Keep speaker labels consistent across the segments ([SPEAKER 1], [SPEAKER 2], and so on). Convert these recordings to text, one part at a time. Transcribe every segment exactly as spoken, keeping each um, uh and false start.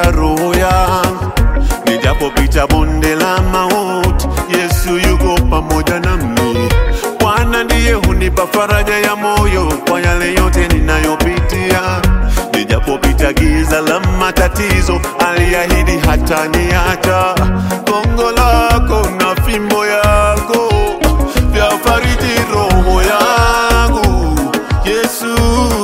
[SPEAKER 1] kuimarisha roho yangu. Nijapopita bonde la mauti, Yesu yuko pamoja nami. Bwana ndiye hunipa faraja ya moyo kwa yale yote ninayopitia. Nijapopita giza la matatizo, aliahidi hataniacha. Gongo lako na fimbo yako vyafariji roho yangu, Yesu.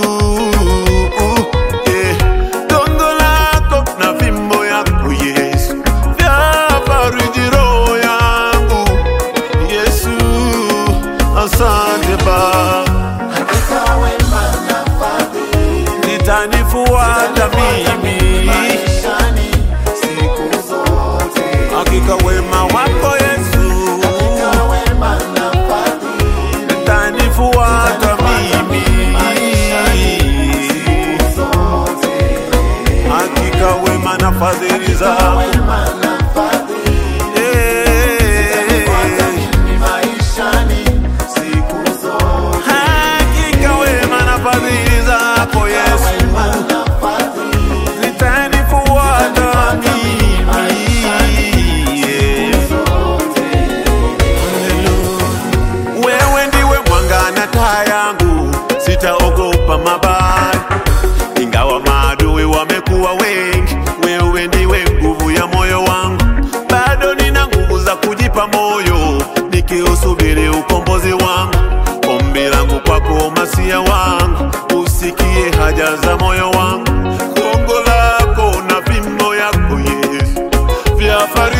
[SPEAKER 1] Yeah. Gongo lako na fimbo yako, Yesu, vyafariji roho yangu, Yesu. Asante Baba,
[SPEAKER 2] Hakika wema na fadhili
[SPEAKER 1] zitanifuata mimi
[SPEAKER 2] maishani siku zote.
[SPEAKER 1] hakika wema wako Yesu
[SPEAKER 2] Hakika wema na fadhili
[SPEAKER 1] zitanifuata mimi
[SPEAKER 2] siku zote.
[SPEAKER 1] hakika wema na fadhili zako
[SPEAKER 2] Wema na fadhili
[SPEAKER 1] Eh.
[SPEAKER 2] mimi maishani siku zote.
[SPEAKER 1] hakika wema na fadhili zako Yesu
[SPEAKER 2] Wema na fadhili
[SPEAKER 1] zitanifuata mimi. Yeah. Wewe ndiwe mwanga na taa yangu, sitaogopa mabaya. Ingawa maadui wamekuwa wengi, wewe ndiwe nguvu ya moyo wangu. Bado nina nguvu za kujipa moyo, nikiusubiri ukombozi wangu. Ombi langu kwako Masia wangu, usikie haja za moyo wangu. Gongo lako na fimbo yako Yesu vyafari